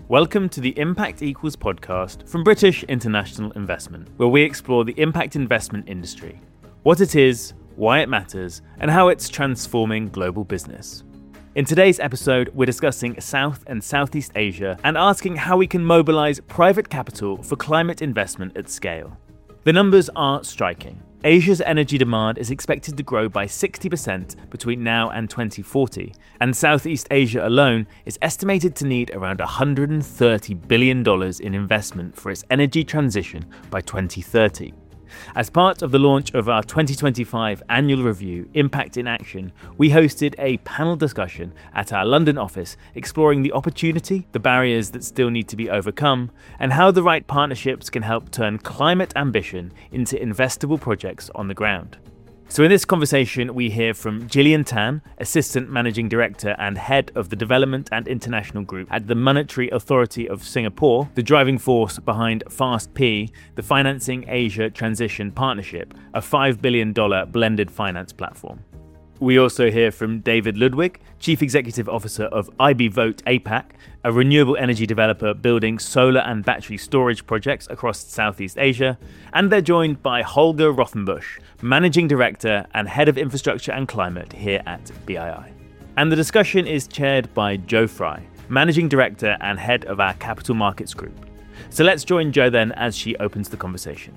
Welcome to the Impact Equals podcast from British International Investment, where we explore the impact investment industry, what it is, why it matters, and how it's transforming global business. In today's episode, we're discussing South and Southeast Asia and asking how we can mobilise private capital for climate investment at scale. The numbers are striking. Asia's energy demand is expected to grow by 60% between now and 2040, and Southeast Asia alone is estimated to need around $130 billion in investment for its energy transition by 2030. As part of the launch of our 2025 annual review, Impact in Action, we hosted a panel discussion at our London office exploring the opportunity, the barriers that still need to be overcome, and how the right partnerships can help turn climate ambition into investable projects on the ground. So in this conversation, we hear from Gillian Tan, Assistant Managing Director and Head of the Development and International Group at the Monetary Authority of Singapore, the driving force behind FAST-P, the Financing Asia Transition Partnership, a $5 billion blended finance platform. We also hear from David Ludwig, Chief Executive Officer of IB Vogt APAC, a renewable energy developer building solar and battery storage projects across Southeast Asia, and they're joined by Holger Rothenbusch, Managing Director and Head of Infrastructure and Climate here at BII. And the discussion is chaired by Joe Fry, Managing Director and Head of our Capital Markets Group. So let's join Jo then as she opens the conversation.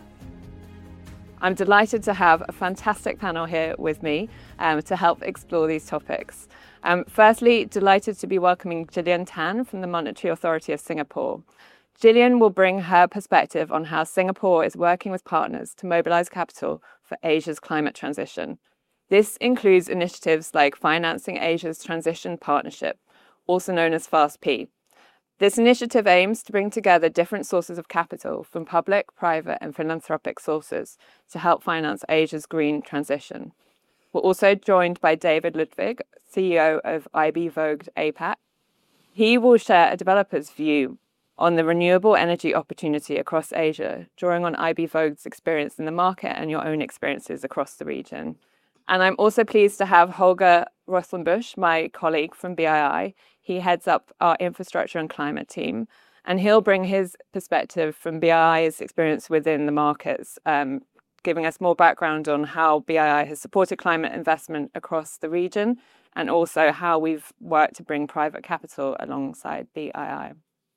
I'm delighted to have a fantastic panel here with me to help explore these topics. Firstly, delighted to be welcoming Gillian Tan from the Monetary Authority of Singapore. Gillian will bring her perspective on how Singapore is working with partners to mobilise capital for Asia's climate transition. This includes initiatives like Financing Asia's Transition Partnership, also known as FAST-P. This initiative aims to bring together different sources of capital from public, private and philanthropic sources to help finance Asia's green transition. We're also joined by David Ludwig, CEO of IB Vogt APAC. He will share a developer's view on the renewable energy opportunity across Asia, drawing on IB Vogt's experience in the market and your own experiences across the region. And I'm also pleased to have Holger Rothenbusch, my colleague from BII. He heads up our infrastructure and climate team, and he'll bring his perspective from BII's experience within the markets, giving us more background on how BII has supported climate investment across the region, and also how we've worked to bring private capital alongside BII.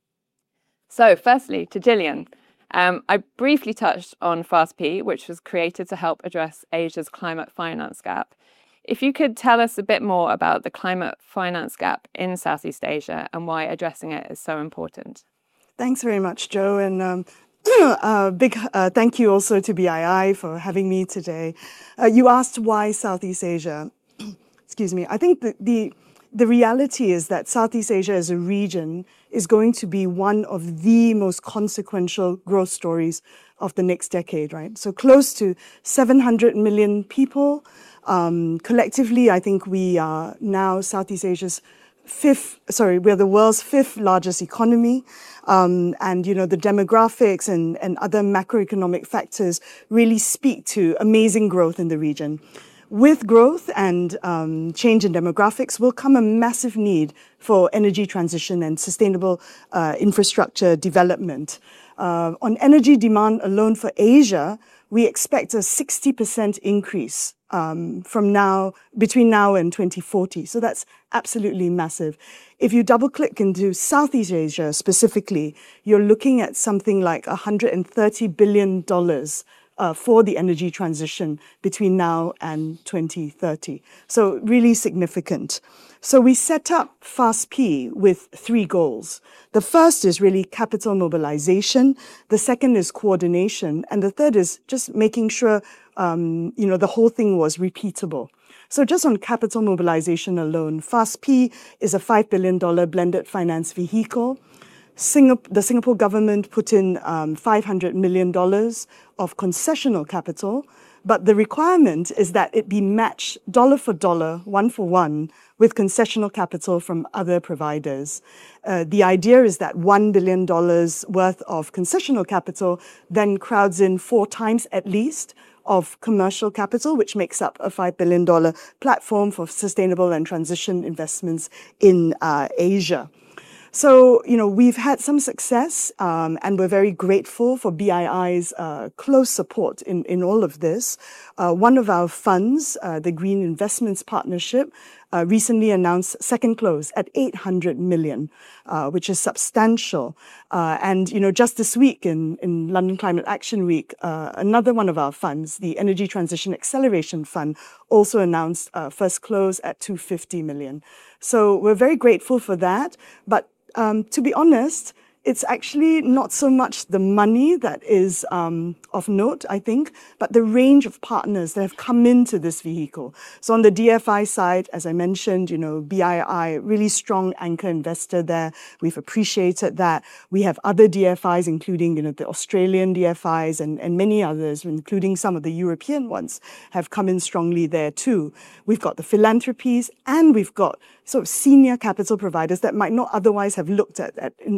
So firstly, to Gillian. I briefly touched on FAST-P, which was created to help address Asia's climate finance gap. If you could tell us a bit more about the climate finance gap in Southeast Asia and why addressing it is so important. Thanks very much, Jo, and big thank you also to BII for having me today. You asked why Southeast Asia. Excuse me. I think the reality is that Southeast Asia as a region is going to be one of the most consequential growth stories of the next decade, right? So close to 700 million people. Collectively, I think we are now Southeast Asia's we're the world's fifth largest economy. And, you know, the demographics and other macroeconomic factors really speak to amazing growth in the region. With growth and change in demographics will come a massive need for energy transition and sustainable infrastructure development. On energy demand alone for Asia, we expect a 60% increase between now and 2040. So that's absolutely massive. If you double click into Southeast Asia specifically, you're looking at something like $130 billion for the energy transition between now and 2030. So really significant. So we set up FAST-P with three goals. The first is really capital mobilization. The second is coordination. And the third is just making sure, the whole thing was repeatable. So just on capital mobilization alone, FAST-P is a $5 billion blended finance vehicle. The Singapore government put in $500 million of concessional capital, but the requirement is that it be matched dollar for dollar, one for one, with concessional capital from other providers. The idea is that $1 billion worth of concessional capital then crowds in 4 times at least of commercial capital, which makes up a $5 billion platform for sustainable and transition investments in Asia. So, we've had some success, and we're very grateful for BII's close support in all of this. One of our funds, the Green Investments Partnership, recently announced second close at 800 million, which is substantial. And, just this week in London Climate Action Week, another one of our funds, the Energy Transition Acceleration Fund, also announced first close at 250 million. So we're very grateful for that. But to be honest, it's actually not so much the money that is of note, I think, but the range of partners that have come into this vehicle. So on the DFI side, as I mentioned, BII, really strong anchor investor there. We've appreciated that. We have other DFIs, including, the Australian DFIs and many others, including some of the European ones, have come in strongly there too. We've got the philanthropies, and we've got sort of senior capital providers that might not otherwise have looked at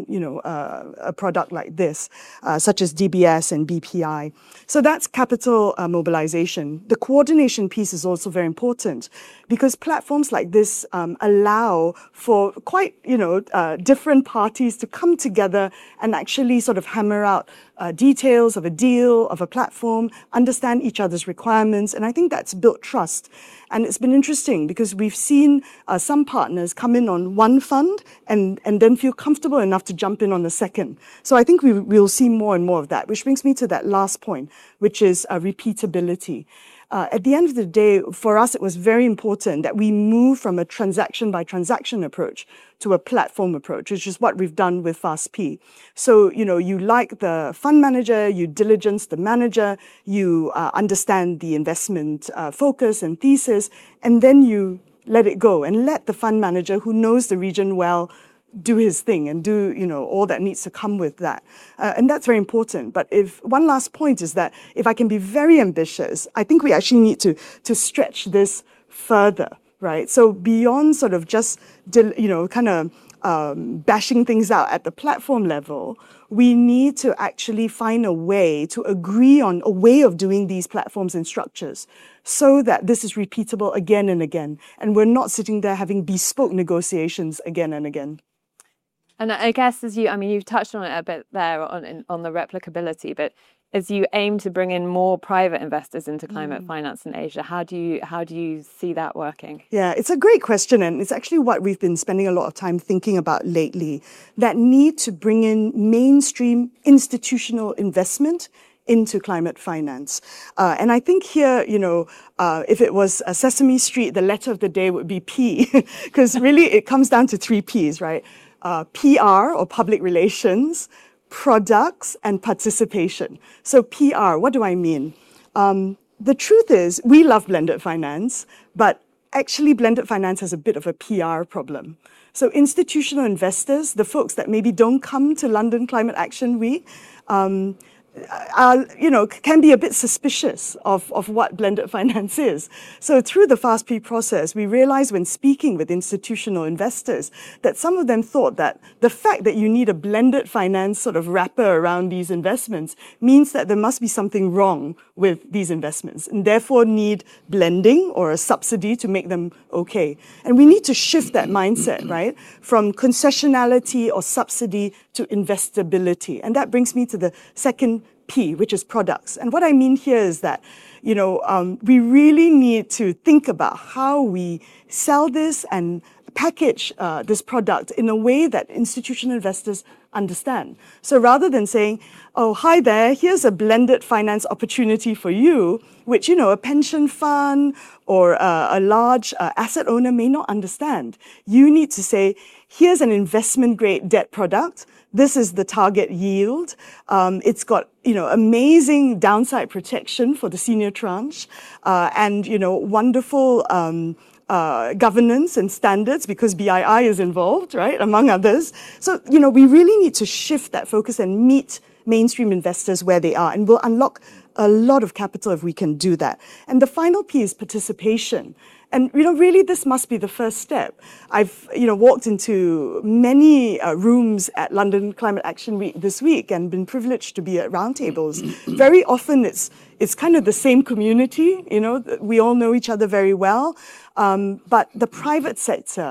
a product like this, such as DBS and BPI. So that's capital mobilization. The coordination piece is also very important because platforms like this allow for quite, different parties to come together and actually sort of hammer out details of a deal, of a platform, understand each other's requirements. And I think that's built trust. And it's been interesting because we've seen some partners come in on one fund and then feel comfortable enough to jump in on the second. So I think we'll see more and more of that, which brings me to that last point, which is repeatability. At the end of the day, for us, it was very important that we move from a transaction-by-transaction approach to a platform approach, which is what we've done with FastP. So, you like the fund manager, you diligence the manager, you understand the investment focus and thesis, and then you let it go and let the fund manager who knows the region well do his thing and do, all that needs to come with that. And that's very important. But one last point is that if I can be very ambitious, I think we actually need to stretch this further, right? So beyond sort of just, bashing things out at the platform level, we need to actually find a way to agree on a way of doing these platforms and structures so that this is repeatable again and again. And we're not sitting there having bespoke negotiations again and again. And I guess you've touched on it a bit there on the replicability, but as you aim to bring in more private investors into climate finance in Asia, how do you see that working? Yeah, it's a great question, and it's actually what we've been spending a lot of time thinking about lately. That need to bring in mainstream institutional investment into climate finance. And I think here, if it was a Sesame Street, the letter of the day would be P, because really it comes down to 3 Ps, right? PR, or public relations, products, and participation. So PR, what do I mean? The truth is, we love blended finance, but actually blended finance has a bit of a PR problem. So institutional investors, the folks that maybe don't come to London Climate Action Week, can be a bit suspicious of what blended finance is. So through the FastP process, we realized when speaking with institutional investors that some of them thought that the fact that you need a blended finance sort of wrapper around these investments means that there must be something wrong with these investments and therefore need blending or a subsidy to make them okay. And we need to shift that mindset, right? From concessionality or subsidy to investability. And that brings me to the second P, which is products. And what I mean here is that, we really need to think about how we sell this and package this product in a way that institutional investors understand. So rather than saying, oh, hi there, here's a blended finance opportunity for you, which, a pension fund or a large asset owner may not understand. You need to say, here's an investment grade debt product. This is the target yield. It's got, amazing downside protection for the senior tranche, and, wonderful governance and standards because BII is involved, right, among others. So, we really need to shift that focus and meet mainstream investors where they are, and we'll unlock a lot of capital if we can do that. And the final P is participation. And, really this must be the first step. I've, walked into many rooms at London Climate Action Week this week and been privileged to be at roundtables. Very often it's kind of the same community, we all know each other very well. But the private sector,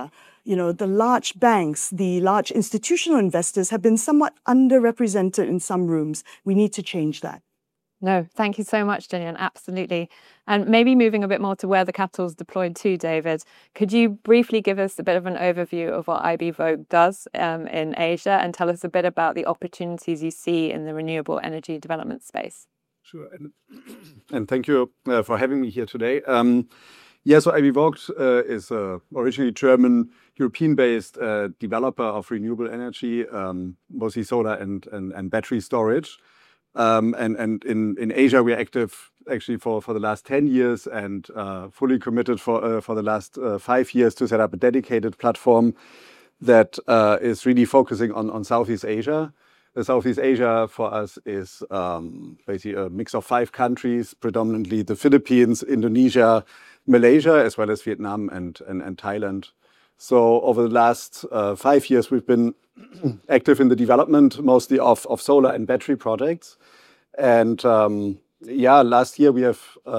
the large banks, the large institutional investors have been somewhat underrepresented in some rooms. We need to change that. No, thank you so much, Gillian. Absolutely. And maybe moving a bit more to where the capital is deployed to, David, could you briefly give us a bit of an overview of what IB Vogue does in Asia and tell us a bit about the opportunities you see in the renewable energy development space? Sure. And thank you for having me here today. So IB Vogue is originally German, European-based developer of renewable energy, mostly solar and battery storage. And in Asia, we're active actually for the last 10 years and fully committed for the last 5 years to set up a dedicated platform that is really focusing on Southeast Asia. Southeast Asia for us is basically a mix of 5 countries, predominantly the Philippines, Indonesia, Malaysia, as well as Vietnam and Thailand. So over the last 5 years, we've been active in the development mostly of solar and battery projects. And last year we have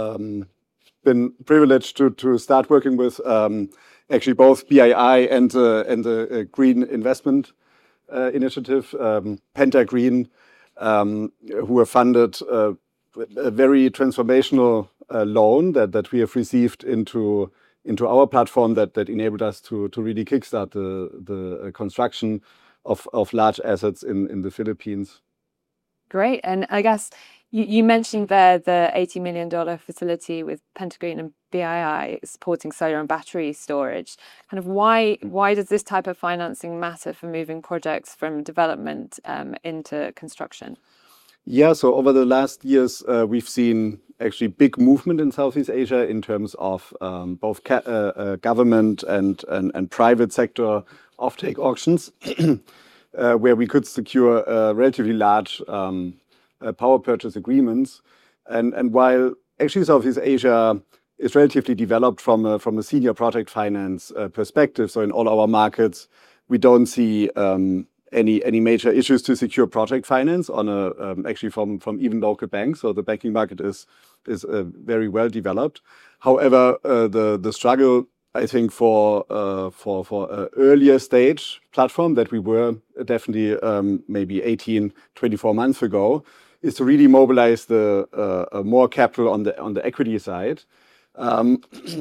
been privileged to start working with actually both BII and the Green Investment Initiative, Pentagreen, who have funded a very transformational loan that we have received into our platform that enabled us to really kickstart the construction of large assets in the Philippines. Great. And I guess you mentioned there the $80 million facility with Pentagreen and BII supporting solar and battery storage. Kind of why does this type of financing matter for moving projects from development into construction? Yeah, so over the last years, we've seen actually big movement in Southeast Asia in terms of both government and private sector offtake auctions, where we could secure relatively large power purchase agreements. And while actually Southeast Asia is relatively developed from a senior project finance perspective, so in all our markets, we don't see any major issues to secure project finance on actually from even local banks. So the banking market is very well developed. However, the struggle, I think, for an earlier stage platform that we were definitely maybe 18, 24 months ago, is to really mobilize the more capital on the equity side. And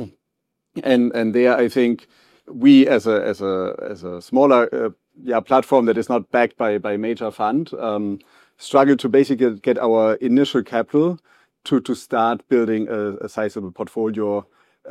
there, I think we as a smaller platform that is not backed by a major fund, struggle to basically get our initial capital to start building a sizable portfolio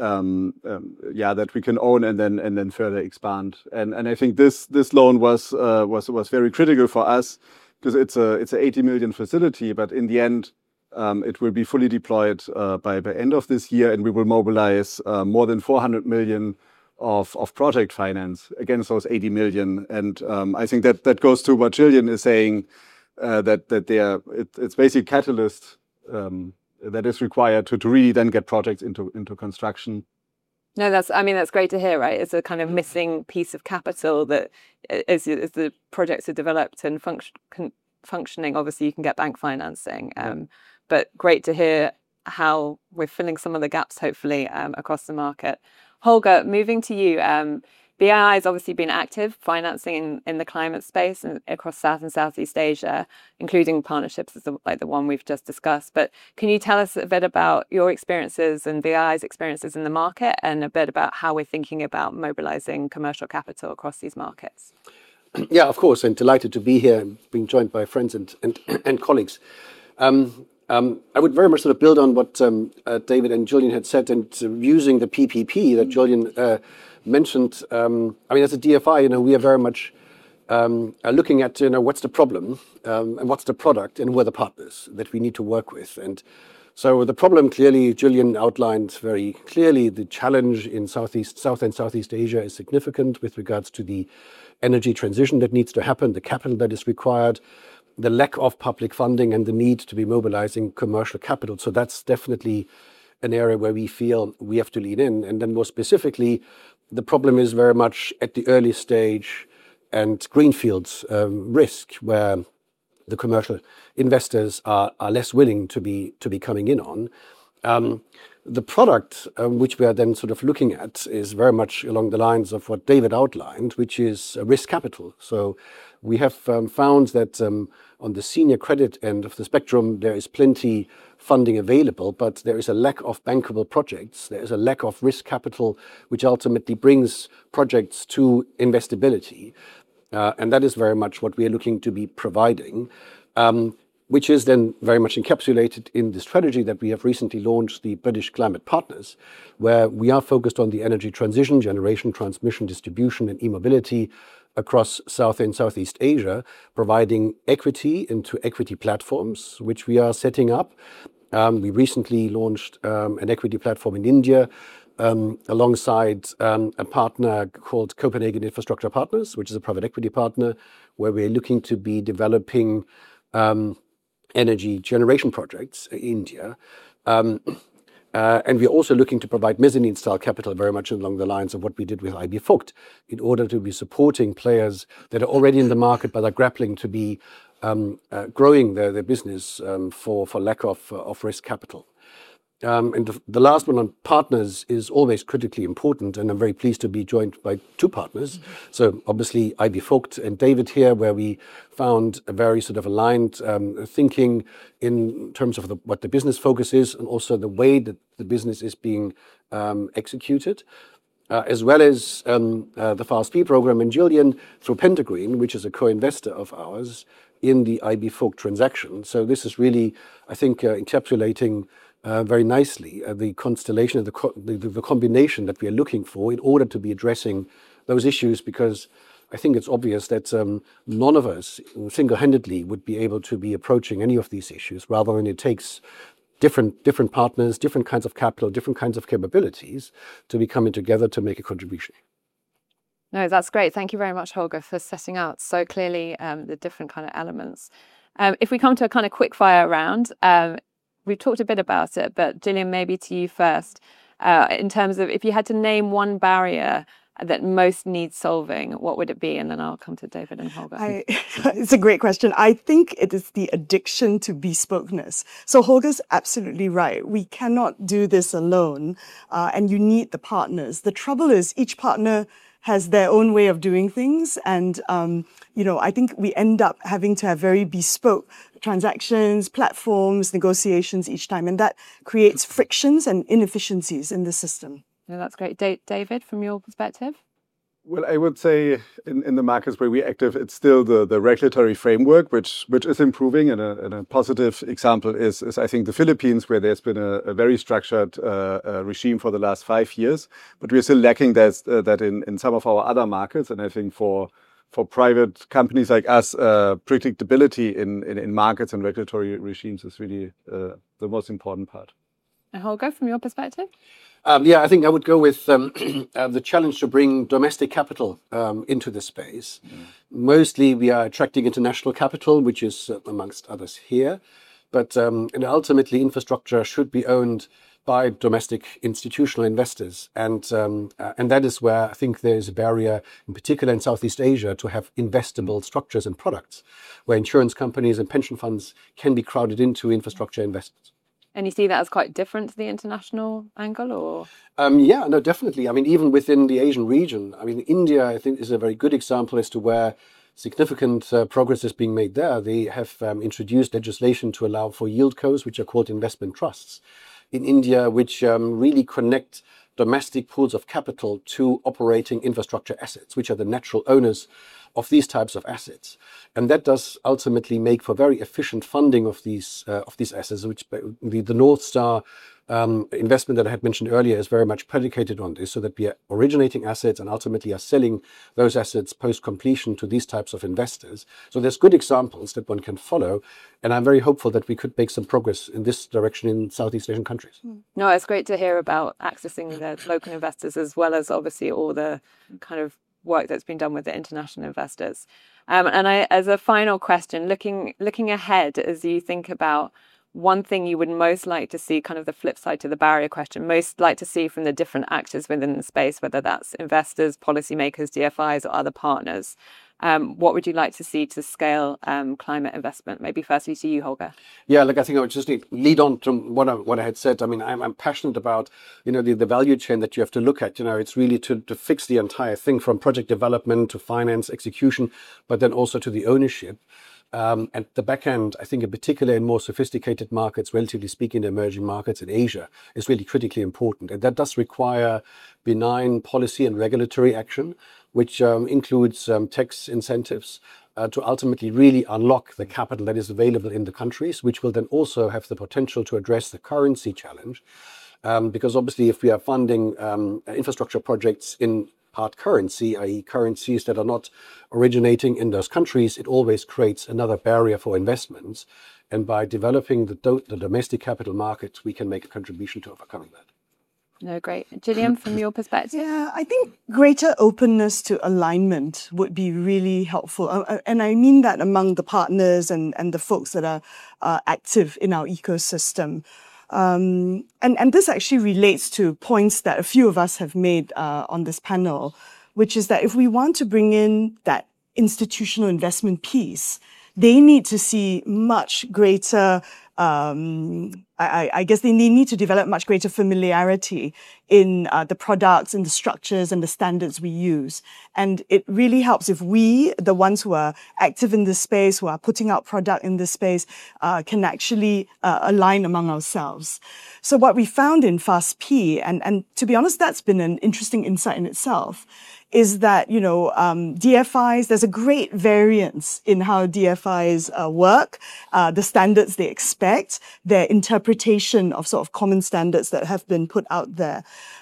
that we can own and then further expand. And I think this loan was very critical for us because it's a 80 million facility, but in the end it will be fully deployed by end of this year, and we will mobilize more than 400 million of project finance against those 80 million. And I think that goes to what Gillian is saying, that it's basically a catalyst that is required to really then get projects into construction. No, that's great to hear, right? It's a kind of missing piece of capital that as the projects are developed and functioning, obviously you can get bank financing. But great to hear how we're filling some of the gaps, hopefully, across the market. Holger, moving to you. BII has obviously been active financing in the climate space and across South and Southeast Asia, including partnerships like the one we've just discussed. But can you tell us a bit about your experiences and BII's experiences in the market and a bit about how we're thinking about mobilizing commercial capital across these markets? Yeah, of course, and delighted to be here and being joined by friends and colleagues. I would very much sort of build on what David and Gillian had said, and using the PPP that Gillian mentioned. As a DFI, we are very much looking at what's the problem and what's the product and who are the partners that we need to work with. And so the problem, clearly, Gillian outlined very clearly. The challenge in South and Southeast Asia is significant with regards to the energy transition that needs to happen, the capital that is required, the lack of public funding, and the need to be mobilizing commercial capital. So that's definitely an area where we feel we have to lean in. And then more specifically, the problem is very much at the early stage and greenfields risk, where the commercial investors are less willing to be coming in on. The product which we are then sort of looking at is very much along the lines of what David outlined, which is risk capital. So we have found that on the senior credit end of the spectrum, there is plenty funding available, but there is a lack of bankable projects. There is a lack of risk capital, which ultimately brings projects to investability. And that is very much what we are looking to be providing, which is then very much encapsulated in the strategy that we have recently launched, the British Climate Partners, where we are focused on the energy transition, generation, transmission, distribution, and e-mobility across South and Southeast Asia, providing equity into equity platforms, which we are setting up. We recently launched an equity platform in India alongside a partner called Copenhagen Infrastructure Partners, which is a private equity partner, where we're looking to be developing energy generation projects in India. And we're also looking to provide mezzanine style capital very much along the lines of what we did with IB Vogt in order to be supporting players that are already in the market but are grappling to be growing their business for lack of risk capital. And the last one on partners is always critically important, and I'm very pleased to be joined by two partners. So obviously IB Vogt and David here, where we found a very sort of aligned thinking in terms of what the business focus is and also the way that the business is being executed. As well as the FAST-P program, and Gillian through Pentagreen, which is a co-investor of ours in the IB Vogt transaction. So this is really, I think, encapsulating very nicely the constellation and the combination that we are looking for in order to be addressing those issues, because I think it's obvious that none of us single-handedly would be able to be approaching any of these issues. Rather than it takes different partners, different kinds of capital, different kinds of capabilities to be coming together to make a contribution. No, that's great. Thank you very much, Holger, for setting out so clearly the different kind of elements. If we come to a kind of quick fire round, we've talked a bit about it, but Gillian, maybe to you first, in terms of if you had to name one barrier that most needs solving, what would it be? And then I'll come to David and Holger. It's a great question. I think it is the addiction to bespokeness. So Holger's absolutely right. We cannot do this alone, and you need the partners. The trouble is each partner has their own way of doing things. And, I think we end up having to have very bespoke transactions, platforms, negotiations each time. And that creates frictions and inefficiencies in the system. No, that's great. David, from your perspective? Well, I would say in the markets where we're active, it's still the regulatory framework, which is improving. And a positive example is I think the Philippines, where there's been a very structured regime for the last 5 years. But we're still lacking that in some of our other markets. And I think for private companies like us, predictability in markets and regulatory regimes is really the most important part. And Holger, from your perspective? I think I would go with the challenge to bring domestic capital into the space. Mostly we are attracting international capital, which is amongst others here. But and ultimately infrastructure should be owned by domestic institutional investors. And that is where I think there is a barrier, in particular in Southeast Asia, to have investable structures and products, where insurance companies and pension funds can be crowded into infrastructure investments. And you see that as quite different to the international angle, or? No, definitely. I mean, even within the Asian region, I mean, India, I think, is a very good example as to where significant progress is being made there. They have introduced legislation to allow for yieldcos, which are called investment trusts in India, which really connect domestic pools of capital to operating infrastructure assets, which are the natural owners of these types of assets. And that does ultimately make for very efficient funding of these assets, which the North Star investment that I had mentioned earlier is very much predicated on this, so that we are originating assets and ultimately are selling those assets post-completion to these types of investors. So there's good examples that one can follow. And I'm very hopeful that we could make some progress in this direction in Southeast Asian countries. No, it's great to hear about accessing the local investors, as well as obviously all the kind of work that's been done with the international investors. And as a final question, looking ahead, as you think about one thing you would most like to see, kind of the flip side to the barrier question, most like to see from the different actors within the space, whether that's investors, policymakers, DFIs, or other partners, What would you like to see to scale climate investment? Maybe firstly to you, Holger. Yeah, look, I think I would just lead on to what I had said. I mean, I'm passionate about, the value chain that you have to look at. It's really to fix the entire thing from project development to finance, execution, but then also to the ownership. At the back end, I think in particular in more sophisticated markets, relatively speaking, the emerging markets in Asia, is really critically important. And that does require benign policy and regulatory action, which includes tax incentives to ultimately really unlock the capital that is available in the countries, which will then also have the potential to address the currency challenge. Because obviously, if we are funding infrastructure projects in hard currency, i.e. currencies that are not originating in those countries, it always creates another barrier for investments. And by developing the domestic capital markets, we can make a contribution to overcoming that. No, great. Gillian, from your perspective? Yeah, I think greater openness to alignment would be really helpful. And I mean that among the partners and the folks that are active in our ecosystem. And this actually relates to points that a few of us have made on this panel, which is that if we want to bring in that institutional investment piece, they need to see much greater, I guess they need to develop much greater familiarity in the products and the structures and the standards we use. And it really helps if we, the ones who are active in this space, who are putting out product in this space, can actually align among ourselves. So what we found in FAST-P, and to be honest, that's been an interesting insight in itself, is that, DFIs, there's a great variance in how DFIs work, the standards they expect, their interpretation of sort of common standards that have been put out there.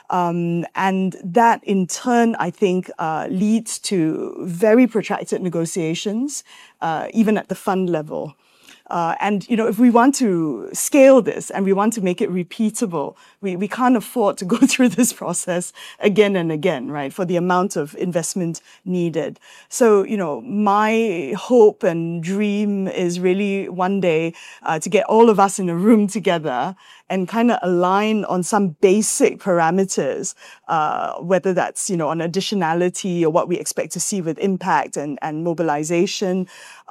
And that in turn, I think, leads to very protracted negotiations, even at the fund level. And if we want to scale this and we want to make it repeatable, we can't afford to go through this process again and again, right, for the amount of investment needed. So, my hope and dream is really one day to get all of us in a room together and kind of align on some basic parameters, whether that's, on additionality or what we expect to see with impact and mobilization.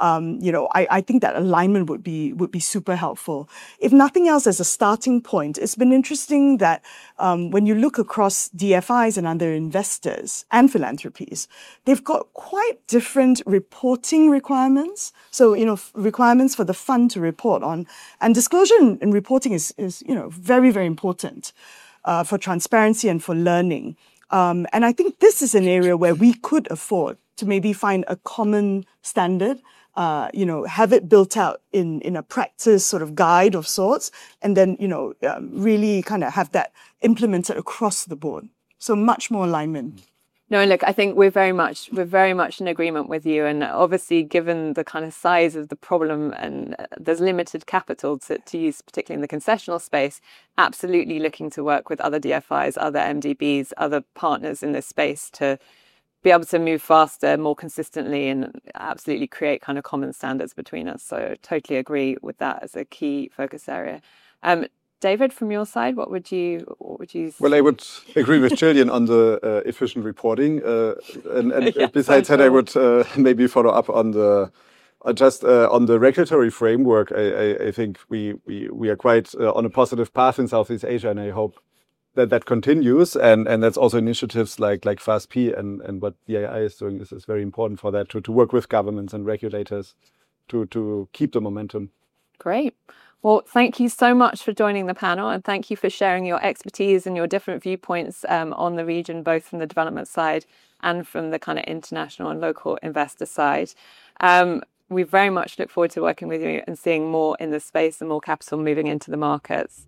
I think that alignment would be super helpful. If nothing else, as a starting point, it's been interesting that when you look across DFIs and other investors and philanthropies, they've got quite different reporting requirements. So, requirements for the fund to report on. And disclosure and reporting is very, very important for transparency and for learning. And I think this is an area where we could afford to maybe find a common standard, have it built out in a practice sort of guide of sorts, and then, really kind of have that implemented across the board. So much more alignment. No, look, I think we're very much in agreement with you. And obviously, given the kind of size of the problem and there's limited capital to use, particularly in the concessional space, absolutely looking to work with other DFIs, other MDBs, other partners in this space to be able to move faster, more consistently, and absolutely create kind of common standards between us. So totally agree with that as a key focus area. David, from your side, what would you say? Well, I would agree with Gillian on the efficient reporting. And yeah, besides that, I would maybe follow up on the on the regulatory framework. I think we are quite on a positive path in Southeast Asia, and I hope that continues. And that's also initiatives like FAST-P and what the DII is doing. This is very important for that, to work with governments and regulators to keep the momentum. Great. Well, thank you so much for joining the panel, and thank you for sharing your expertise and your different viewpoints on the region, both from the development side and from the kind of international and local investor side. We very much look forward to working with you and seeing more in this space and more capital moving into the markets.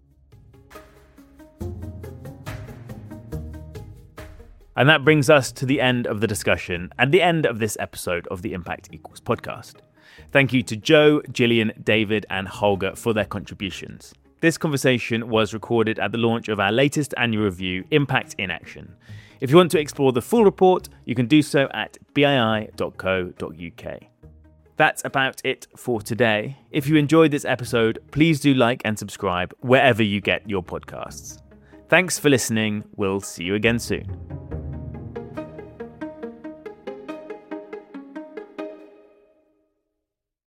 And that brings us to the end of the discussion and the end of this episode of the Impact Equals podcast. Thank you to Joe, Gillian, David, and Holger for their contributions. This conversation was recorded at the launch of our latest annual review, Impact in Action. If you want to explore the full report, you can do so at bii.co.uk. That's about it for today. If you enjoyed this episode, please do like and subscribe wherever you get your podcasts. Thanks for listening. We'll see you again soon.